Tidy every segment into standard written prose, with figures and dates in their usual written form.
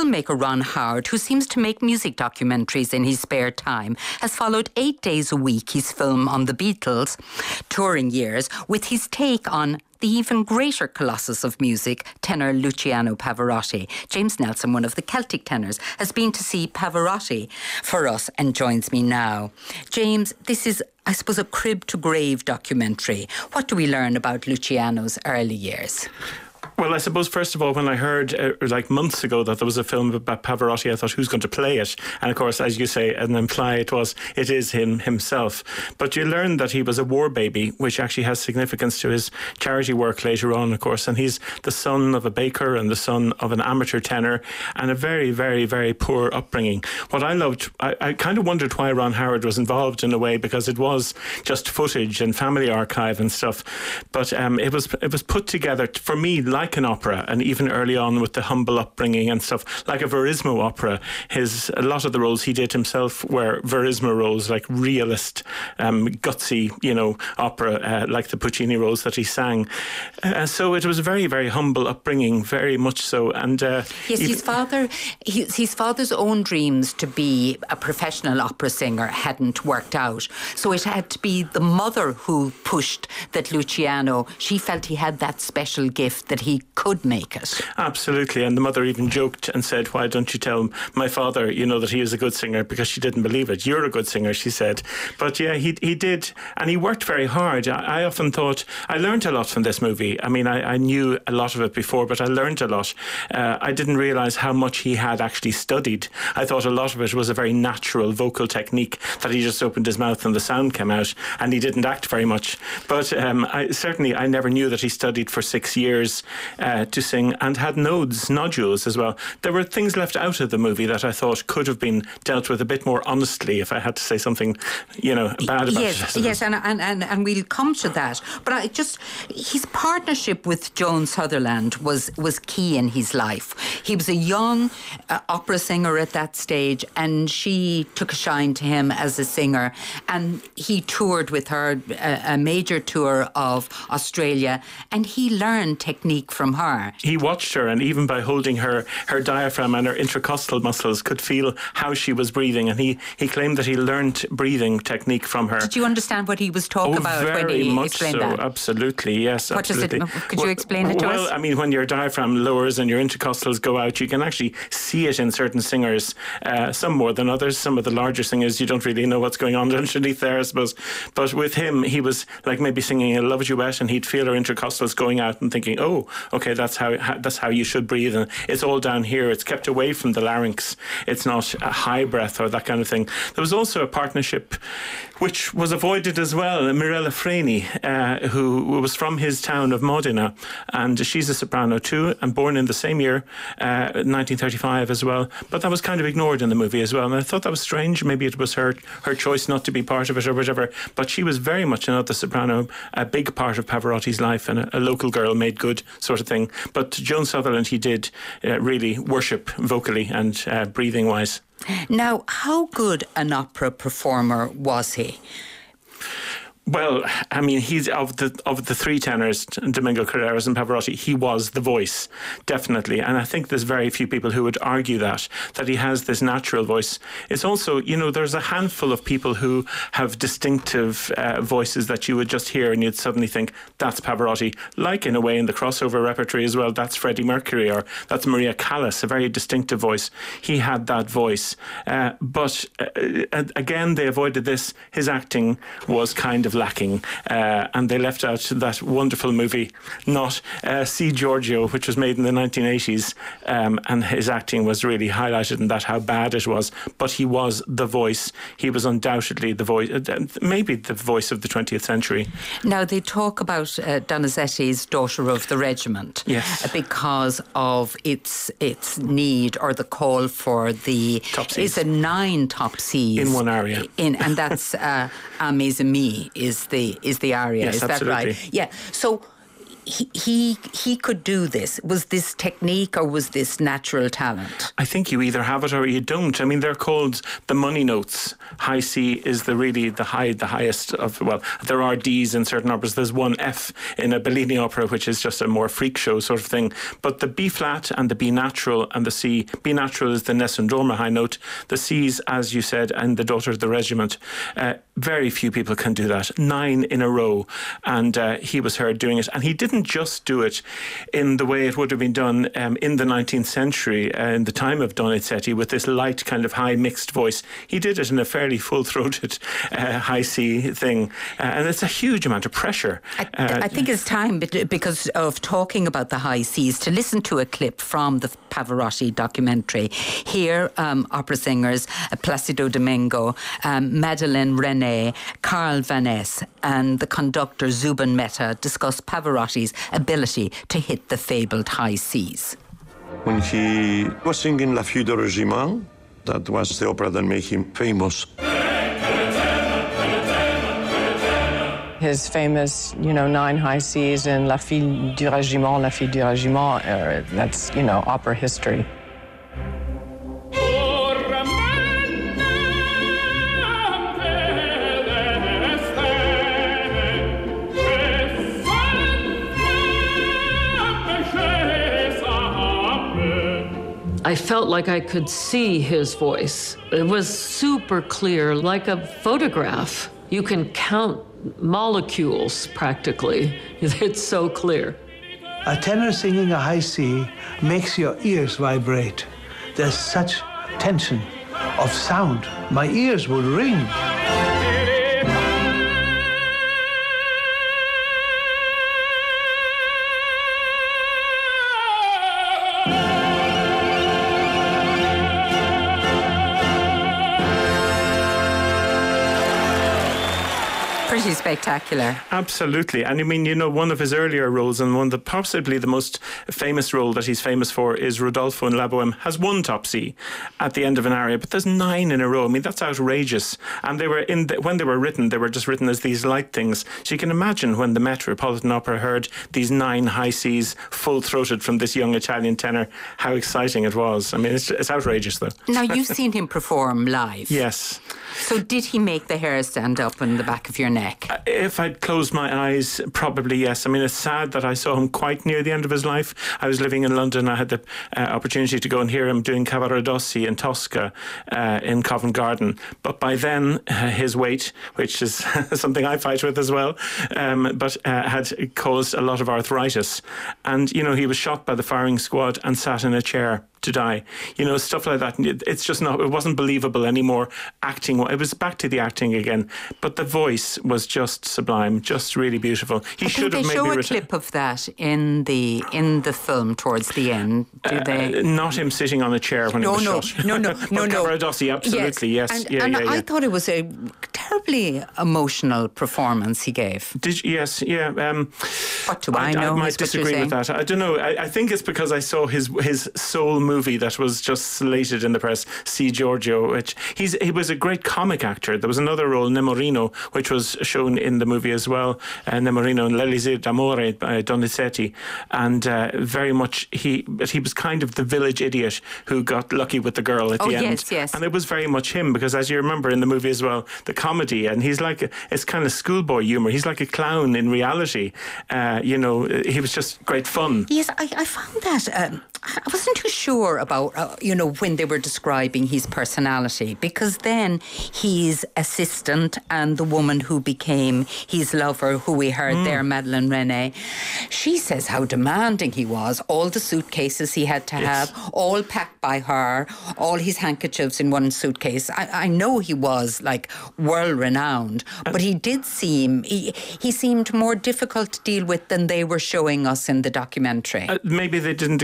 filmmaker Ron Howard, who seems to make music documentaries in his spare time, has followed 8 days a week his film on the Beatles' touring years with his take on the even greater colossus of music, tenor Luciano Pavarotti. James Nelson, one of the Celtic tenors, has been to see Pavarotti for us and joins me now. James, this is, I suppose, a crib-to-grave documentary. What do we learn about Luciano's early years? Well, I suppose, first of all, when I heard, like months ago, that there was a film about Pavarotti, I thought, who's going to play it? And of course, as you say, and imply it is him himself. But you learn that he was a war baby, which actually has significance to his charity work later on, of course. And he's the son of a baker and the son of an amateur tenor, and a very, very, very poor upbringing. What I loved, I kind of wondered why Ron Howard was involved in a way, because it was just footage and family archive and stuff. But it was put together, for me, like an opera, and even early on with the humble upbringing and stuff, like a Verismo opera. A lot of the roles he did himself were Verismo roles, like realist, gutsy, opera, like the Puccini roles that he sang. So it was a very, very humble upbringing, very much so. And yes, his father's own dreams to be a professional opera singer hadn't worked out, so it had to be the mother who pushed that Luciano. She felt he had that special gift that he could make it. Absolutely, and the mother even joked and said, "Why don't you tell my father, that he is a good singer?" Because she didn't believe it. "You're a good singer," she said. But yeah, he did, and he worked very hard. I often thought, I learned a lot from this movie. I mean, I knew a lot of it before, but I learned a lot. I didn't realise how much he had actually studied. I thought a lot of it was a very natural vocal technique, that he just opened his mouth and the sound came out, and he didn't act very much. But I never knew that he studied for 6 years to sing, and had nodules as well. There were things left out of the movie that I thought could have been dealt with a bit more honestly, if I had to say something, bad about it. Yes, and we'll come to that. But his partnership with Joan Sutherland was key in his life. He was a young opera singer at that stage, and she took a shine to him as a singer, and he toured with her, a major tour of Australia, and he learned technique from her. He watched her, and even by holding her diaphragm and her intercostal muscles, could feel how she was breathing, and he claimed that he learned breathing technique from her. Did you understand what he was talking about when he explained that? Absolutely, yes. What absolutely. Does it? Could you explain it to us? Well, I mean, when your diaphragm lowers and your intercostals go out, you can actually see it in certain singers, some more than others. Some of the larger singers, you don't really know what's going on underneath there, I suppose. But with him, he was like maybe singing a love duet, and he'd feel her intercostals going out and thinking, "Oh, okay, that's how you should breathe, and it's all down here. It's kept away from the larynx. It's not a high breath or that kind of thing." There was also a partnership which was avoided as well, Mirella Freni, who was from his town of Modena, and she's a soprano too, and born in the same year, 1935 as well. But that was kind of ignored in the movie as well, and I thought that was strange. Maybe it was her choice not to be part of it or whatever, but she was very much another soprano, a big part of Pavarotti's life, and a local girl made good sort of thing. But Joan Sutherland, he did really worship vocally and breathing-wise. Now, how good an opera performer was he? Well, I mean, he's of the three tenors, Domingo Carreras and Pavarotti, he was the voice, definitely. And I think there's very few people who would argue that he has this natural voice. It's also, there's a handful of people who have distinctive voices that you would just hear and you'd suddenly think, that's Pavarotti. Like, in a way, in the crossover repertory as well, that's Freddie Mercury, or that's Maria Callas, a very distinctive voice. He had that voice. But again, they avoided this. His acting was kind of lacking, and they left out that wonderful movie, not C. Giorgio, which was made in the 1980s, and his acting was really highlighted in that, how bad it was. But he was the voice. He was undoubtedly the voice, maybe the voice of the 20th century. Now, they talk about Donizetti's Daughter of the Regiment, yes, because of its need, or the call for the top Cs. It's a 9 top Cs in one aria, and that's A Mes Amis is the aria. Yes, is absolutely. That right? Yeah. So he could do this. Was this technique or was this natural talent? I think you either have it or you don't. I mean, they're called the money notes. High C is the highest of, well, there are Ds in certain operas. There's one F in a Bellini opera, which is just a more freak show sort of thing. But the B flat and the B natural and the C, B natural is the Nessun Dorma high note. The C's, as you said, and the Daughter of the Regiment. Very few people can do that. 9 in a row. And he was heard doing it. And he didn't just do it in the way it would have been done in the 19th century, in the time of Donizetti, with this light kind of high mixed voice. He did it in a fairly full-throated high C thing. And it's a huge amount of pressure. I think it's time, because of talking about the high Cs, to listen to a clip from the Pavarotti documentary. Here, opera singers Placido Domingo, Madeleine René, Carl Van Ness and the conductor Zubin Mehta discuss Pavarotti's ability to hit the fabled high Cs. When he was singing La Fille de Régiment, that was the opera that made him famous. His famous, 9 high Cs in La Fille du Régiment, that's, opera history. I felt like I could see his voice. It was super clear, like a photograph. You can count molecules practically. It's so clear. A tenor singing a high C makes your ears vibrate. There's such tension of sound. My ears would ring. Pretty spectacular. Absolutely. And I mean, one of his earlier roles, and possibly the most famous role that he's famous for, is Rodolfo in La Bohème, has 1 top C at the end of an aria, but there's 9 in a row. I mean, that's outrageous. And they were when they were written, they were just written as these light things. So you can imagine when the Metropolitan Opera heard these 9 high Cs full-throated from this young Italian tenor, how exciting it was. I mean, it's outrageous, though. Now, you've seen him perform live. Yes. So did he make the hair stand up in the back of your neck? If I'd closed my eyes, probably yes. I mean, it's sad that I saw him quite near the end of his life. I was living in London. I had the opportunity to go and hear him doing Cavaradossi in Tosca in Covent Garden. But by then, his weight, which is something I fight with as well, had caused a lot of arthritis. And, he was shot by the firing squad and sat in a chair to die. Stuff like that. It's just it wasn't believable anymore. Acting, it was back to the acting again. But the voice was just sublime, just really beautiful. He should have maybe... They show a clip of that in the film towards the end, do they? Not him sitting on a chair when he was shot. No. Cavaradossi, absolutely, yes. And I thought it was a terribly emotional performance he gave. Yes. What do I know? I might disagree with that. I don't know. I think it's because I saw his soul movie that was just slated in the press, C. Giorgio, which he was a great comic actor. There was another role, Nemorino, which was shown in the movie as well, Nemorino in L'Elisir d'Amore by Donizetti, and very much he was kind of the village idiot who got lucky with the girl at the end. Yes. And it was very much him, because as you remember in the movie as well, the comedy, and he's like it's kind of schoolboy humour. He's like a clown in reality. He was just great fun. Yes, I found that. I wasn't too sure about, when they were describing his personality, because then his assistant and the woman who became his lover, who we heard there, Madeleine René, she says how demanding he was. All the suitcases he had to have, all packed by her, all his handkerchiefs in one suitcase. I know he was like world-renowned, but he did seem, he seemed more difficult to deal with than they were showing us in the documentary. Maybe they didn't... I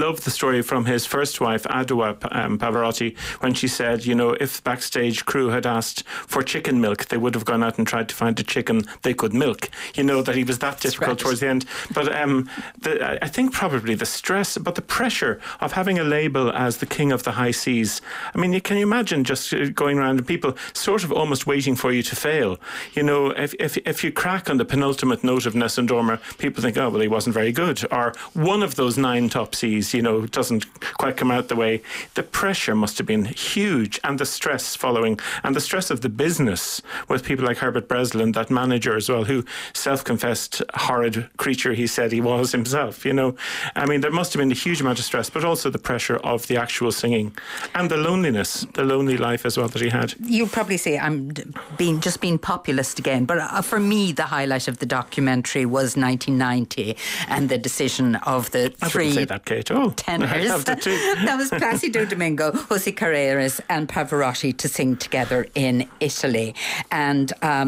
love the story from his first wife, Adua Pavarotti, when she said, you know, if backstage crew had asked for chicken milk, they would have gone out and tried to find a chicken they could milk. You know, that he was that difficult towards the end. But I think probably the stress, but the pressure of having a label as the king of the high seas. I mean, can you imagine just going around and people sort of almost waiting for you to fail? You know, if you crack on the penultimate note of Nessun Dorma, people think, oh, well, he wasn't very good. Or one of those 9 top Cs, you know, doesn't quite come out the way. The pressure must have been huge, and the stress following, and the stress of the business with people like Herbert Breslin, that manager as well, who self-confessed horrid creature he said he was himself, you know. I mean, there must have been a huge amount of stress, but also the pressure of the actual singing and the loneliness, the lonely life as well that he had. You'll probably say I'm being populist again, but for me, the highlight of the documentary was 1990 and the decision of the three say that, Kate. tenors. That was Placido Domingo, Jose Carreras and Pavarotti to sing together in Italy. And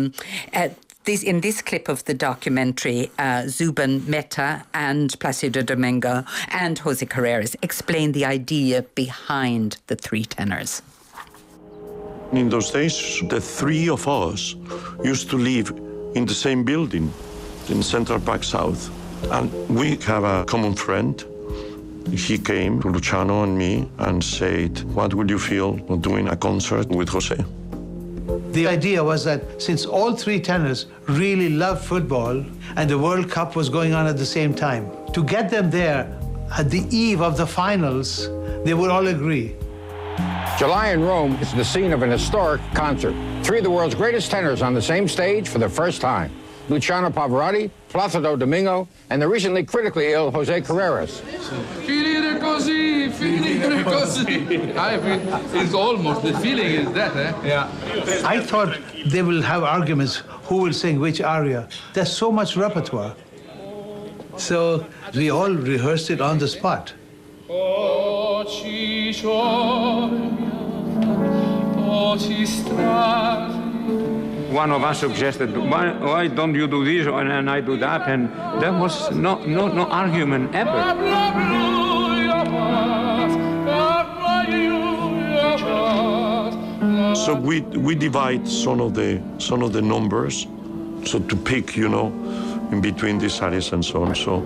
in this clip of the documentary, Zubin Mehta and Placido Domingo and Jose Carreras explain the idea behind the 3 tenors. In those days, the 3 of us used to live in the same building in Central Park South. And we have a common friend. He came to Luciano and me and said, what would you feel doing a concert with Jose? The idea was that since all 3 tenors really loved football and the World Cup was going on at the same time, to get them there at the eve of the finals, they would all agree. July in Rome is the scene of an historic concert. 3 of the world's greatest tenors on the same stage for the first time. Luciano Pavarotti, Placido Domingo, and the recently critically ill Jose Carreras. Finire così, finire così. It's almost, the feeling is that, eh? Yeah. I thought they will have arguments who will sing which aria. There's so much repertoire. So we all rehearsed it on the spot. One of us suggested, why don't you do this and I do that? And there was no argument ever. So we divide some of the numbers, so to pick, you know, in between these areas and so on. So.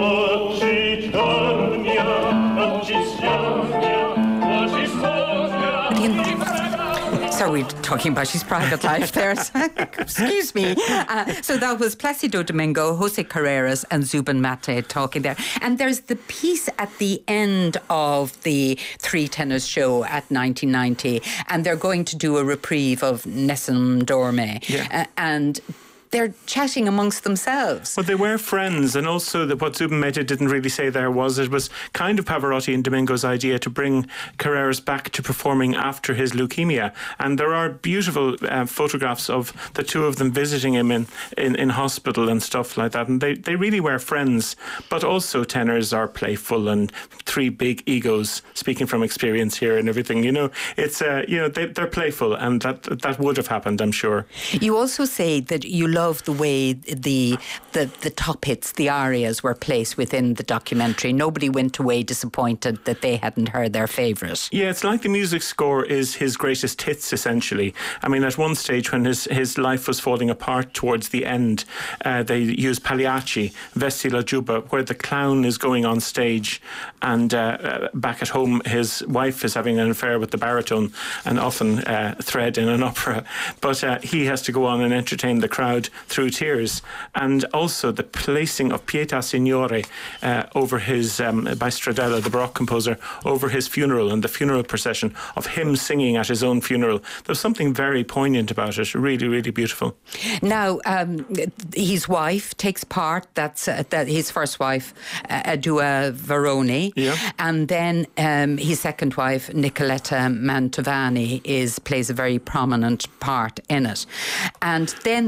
So we're talking about his private life there. Excuse me. So that was Placido Domingo, Jose Carreras and Zubin Mehta talking there. And there's the piece at the end of the 3 Tenors show at 1990, and they're going to do a reprieve of Nessun Dorma. Yeah. And they're chatting amongst themselves. Well, they were friends, and also what Zubin Mehta didn't really say there was it was kind of Pavarotti and Domingo's idea to bring Carreras back to performing after his leukemia. And there are beautiful photographs of the 2 of them visiting him in hospital and stuff like that. And they really were friends. But also tenors are playful and 3 big egos, speaking from experience here and everything. You know, it's they're playful, and that would have happened, I'm sure. You also say that you love the way the top hits, the arias, were placed within the documentary. Nobody went away disappointed that they hadn't heard their favourite. Yeah, it's like the music score is his greatest hits, essentially. I mean, at one stage when his life was falling apart towards the end, they used Pagliacci, Vesti la Giubba, where the clown is going on stage, and back at home his wife is having an affair with the baritone, an often thread in an opera. But he has to go on and entertain the crowd through tears. And also the placing of Pietà Signore over his, by Stradella, the Baroque composer, over his funeral, and the funeral procession of him singing at his own funeral. There's something very poignant about it. Really, really beautiful. Now, his wife takes part. That's his first wife, Adua Varoni. Yeah. And then his second wife, Nicoletta Mantovani, plays a very prominent part in it. And then there's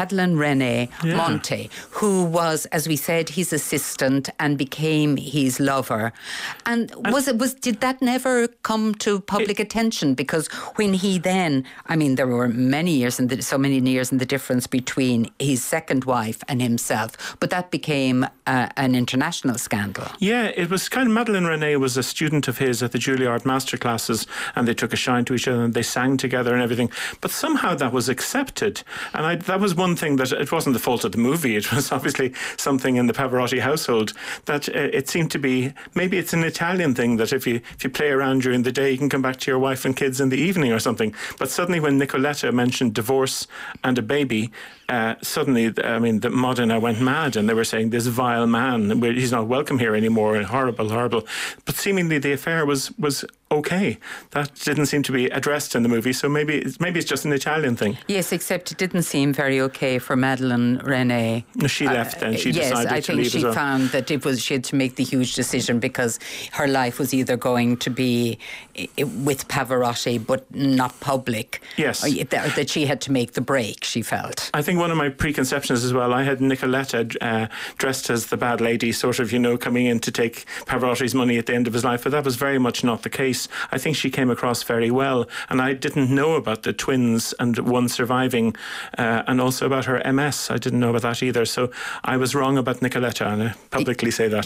Madeleine René Monte, who was, as we said, his assistant and became his lover. And did that never come to public attention? Because when he then, I mean, there were so many years in the difference between his second wife and himself, but that became an international scandal. Yeah, it was kind of, Madeleine René was a student of his at the Juilliard masterclasses, and they took a shine to each other and they sang together and everything. But somehow that was accepted. And that was one thing that it wasn't the fault of the movie. It was obviously something in the Pavarotti household that it seemed to be, maybe it's an Italian thing that if you play around during the day, you can come back to your wife and kids in the evening or something. But suddenly when Nicoletta mentioned divorce and a baby, suddenly, I mean, the Modena went mad and they were saying, this vile man, he's not welcome here anymore, and horrible. But seemingly the affair was okay. That didn't seem to be addressed in the movie, so maybe it's just an Italian thing. Yes, except it didn't seem very okay for Madeleine René. She left then. She decided to leave as well. Yes, I think she found that she had to make the huge decision because her life was either going to be with Pavarotti but not public. Yes. Or that she had to make the break, she felt. I think one of my preconceptions as well, I had Nicoletta dressed as the bad lady, sort of, coming in to take Pavarotti's money at the end of his life, but that was very much not the case. I think she came across very well, and I didn't know about the twins and one surviving, and also about her MS. I didn't know about that either, so I was wrong about Nicoletta, and I publicly say that.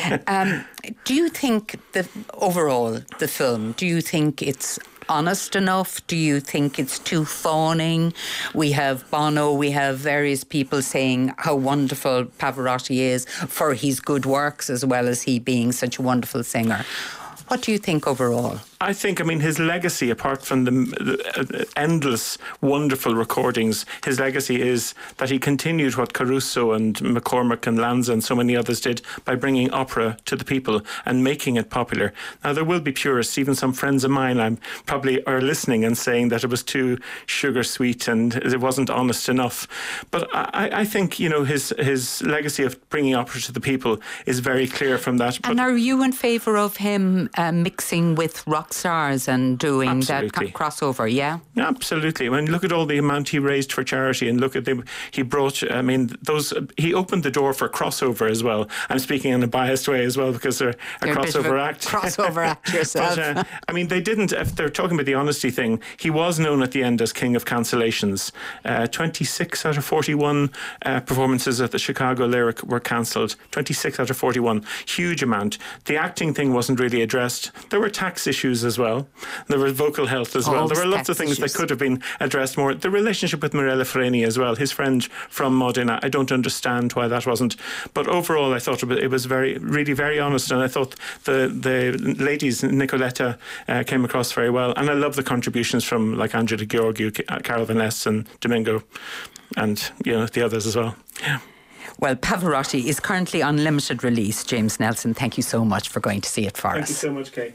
Do you think overall the film, do you think it's honest enough? Do you think it's too fawning? We have Bono, we have various people saying how wonderful Pavarotti is for his good works as well as he being such a wonderful singer. What do you think overall? I think, his legacy, apart from the endless, wonderful recordings, his legacy is that he continued what Caruso and McCormack and Lanza and so many others did by bringing opera to the people and making it popular. Now, there will be purists, even some friends of mine probably are listening and saying that it was too sugar sweet and it wasn't honest enough. But I think, his legacy of bringing opera to the people is very clear from that. And are you in favour of him mixing with rock stars and doing that crossover, yeah? Absolutely. Look at all the amount he raised for charity, and look at he brought, he opened the door for crossover as well. I'm speaking in a biased way as well because they're a crossover act. Crossover act yourself. But, they didn't, if they're talking about the honesty thing, he was known at the end as King of Cancellations. 26 out of 41 performances at the Chicago Lyric were cancelled. 26 out of 41. Huge amount. The acting thing wasn't really addressed. There were tax issues as well. There was vocal health as well. There were lots of things that could have been addressed more. The relationship with Mirella Freni as well, his friend from Modena. I don't understand why that wasn't. But overall, I thought it was really very honest, and I thought the ladies, Nicoletta, came across very well. And I love the contributions from like Angela Gheorghiu, Carol Van Ness and Domingo, and the others as well. Yeah. Well, Pavarotti is currently on limited release. James Nelson, thank you so much for going to see it for us. Thank you so much, Kay.